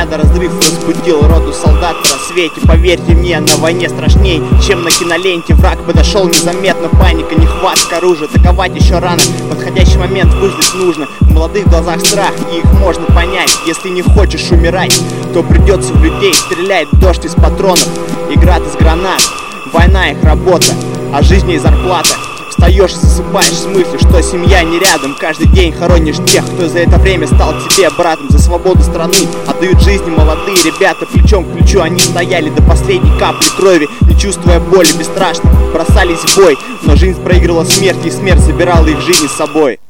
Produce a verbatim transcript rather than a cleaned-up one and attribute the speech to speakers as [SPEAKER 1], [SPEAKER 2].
[SPEAKER 1] снаряда разрыв разбудил роту солдат в рассвете. Поверьте мне, на войне страшней, чем на киноленте. Враг подошел незаметно, паника, нехватка оружия. Атаковать еще рано, подходящий момент выждать нужно. В молодых глазах страх, и их можно понять. Если не хочешь умирать, то придется в людей стрелять. Дождь из патронов и град из гранат. Война их работа, а жизнь ей зарплата. Встаешь и засыпаешь с мыслью, что семья не рядом. Каждый день хоронишь тех, кто за это время стал тебе братом. За свободу страны отдают жизни молодые ребята. Плечом к плечу они стояли до последней капли крови, не чувствуя боли, бесстрашно бросались в бой. Но жизнь проигрывала смерть, и смерть забирала их жизни с собой.